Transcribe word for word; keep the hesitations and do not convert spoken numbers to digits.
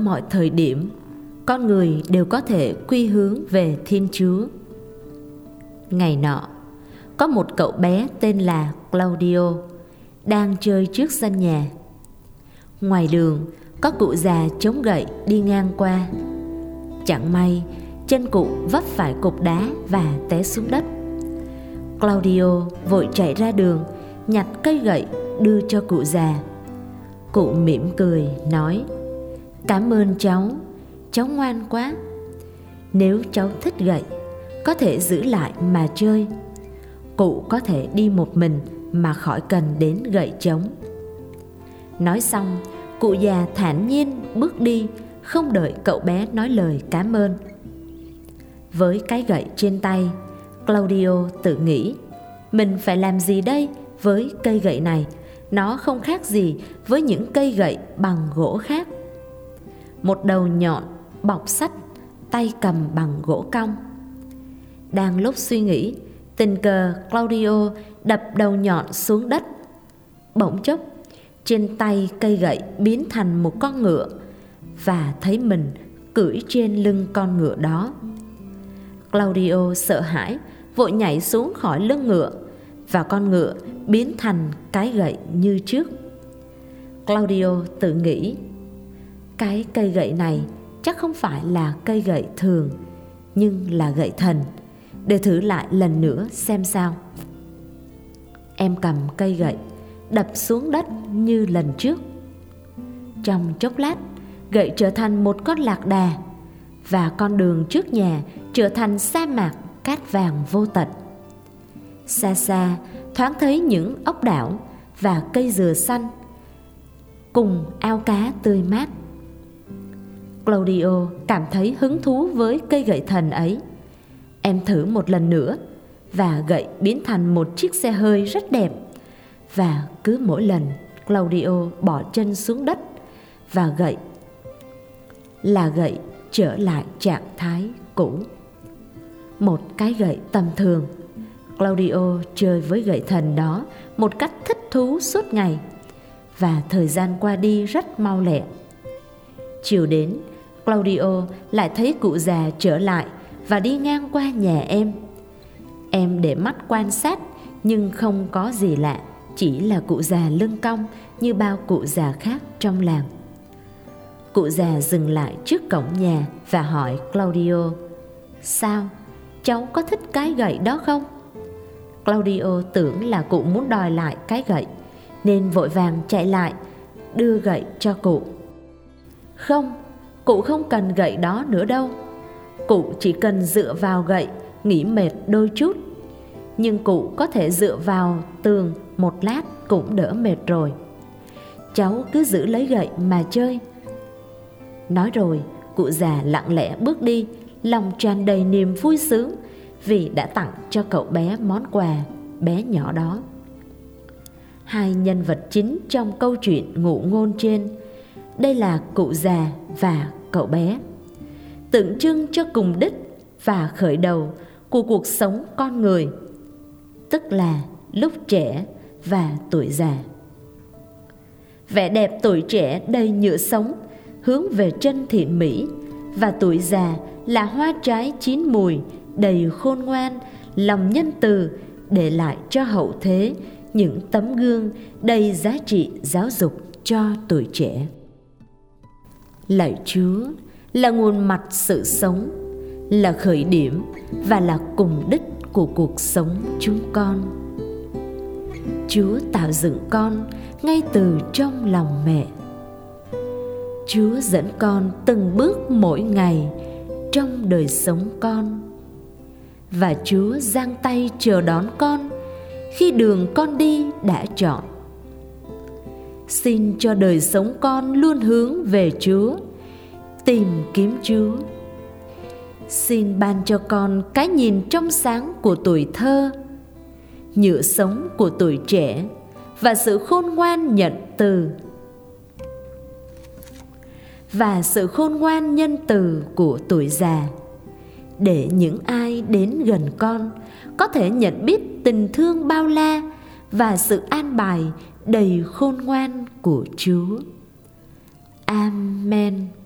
mọi thời điểm, con người đều có thể quy hướng về Thiên Chúa. Ngày nọ, có một cậu bé tên là Claudio đang chơi trước sân nhà. Ngoài đường có cụ già chống gậy đi ngang qua. Chẳng may chân cụ vấp phải cục đá và té xuống đất. Claudio vội chạy ra đường, nhặt cây gậy đưa cho cụ già. Cụ mỉm cười nói: "Cảm ơn cháu, cháu ngoan quá. Nếu cháu thích gậy, có thể giữ lại mà chơi. Cụ có thể đi một mình mà khỏi cần đến gậy trống." Nói xong, cụ già thản nhiên bước đi, không đợi cậu bé nói lời cảm ơn. Với cái gậy trên tay, Claudio tự nghĩ: mình phải làm gì đây với cây gậy này? Nó không khác gì với những cây gậy bằng gỗ khác. Một đầu nhọn, bọc sắt, tay cầm bằng gỗ cong. Đang lúc suy nghĩ, tình cờ Claudio đập đầu nhọn xuống đất. Bỗng chốc, trên tay cây gậy biến thành một con ngựa, và thấy mình cưỡi trên lưng con ngựa đó. Claudio sợ hãi, vội nhảy xuống khỏi lưng ngựa, và con ngựa biến thành cái gậy như trước. Claudio tự nghĩ: cái cây gậy này chắc không phải là cây gậy thường, nhưng là gậy thần, để thử lại lần nữa xem sao. Em cầm cây gậy, đập xuống đất như lần trước. Trong chốc lát, gậy trở thành một con lạc đà, và con đường trước nhà trở thành sa mạc cát vàng vô tận. Xa xa thoáng thấy những ốc đảo và cây dừa xanh, cùng ao cá tươi mát. Claudio cảm thấy hứng thú với cây gậy thần ấy. Em thử một lần nữa, và gậy biến thành một chiếc xe hơi rất đẹp. Và cứ mỗi lần Claudio bỏ chân xuống đất, và gậy là gậy trở lại trạng thái cũ. Một cái gậy tầm thường. Claudio chơi với gậy thần đó một cách thích thú suốt ngày, và thời gian qua đi rất mau lẹ. Chiều đến, Claudio lại thấy cụ già trở lại và đi ngang qua nhà em. Em để mắt quan sát, nhưng không có gì lạ, chỉ là cụ già lưng cong như bao cụ già khác trong làng. Cụ già dừng lại trước cổng nhà và hỏi Claudio: "Sao, cháu có thích cái gậy đó không?" Claudio tưởng là cụ muốn đòi lại cái gậy, nên vội vàng chạy lại, đưa gậy cho cụ. "Không, cụ không cần gậy đó nữa đâu. Cụ chỉ cần dựa vào gậy, nghỉ mệt đôi chút. Nhưng cụ có thể dựa vào tường một lát cũng đỡ mệt rồi. Cháu cứ giữ lấy gậy mà chơi." Nói rồi, cụ già lặng lẽ bước đi, lòng tràn đầy niềm vui sướng vì đã tặng cho cậu bé món quà bé nhỏ đó. Hai nhân vật chính trong câu chuyện ngụ ngôn trên, đây là cụ già và cậu bé, tượng trưng cho cùng đích và khởi đầu của cuộc sống con người, tức là lúc trẻ và tuổi già. Vẻ đẹp tuổi trẻ đầy nhựa sống, hướng về chân thiện mỹ, và tuổi già là hoa trái chín mùi, đầy khôn ngoan, lòng nhân từ, để lại cho hậu thế những tấm gương đầy giá trị giáo dục cho tuổi trẻ. Lạy Chúa là nguồn mặt sự sống, là khởi điểm và là cùng đích của cuộc sống chúng con. Chúa tạo dựng con ngay từ trong lòng mẹ. Chúa dẫn con từng bước mỗi ngày trong đời sống con, và Chúa giang tay chờ đón con khi đường con đi đã chọn. Xin cho đời sống con luôn hướng về Chúa, tìm kiếm Chúa. Xin ban cho con cái nhìn trong sáng của tuổi thơ, nhựa sống của tuổi trẻ, và sự khôn ngoan nhận từ và sự khôn ngoan nhân từ của tuổi già, để những ai đến gần con có thể nhận biết tình thương bao la và sự an bài đầy khôn ngoan của Chúa. Amen.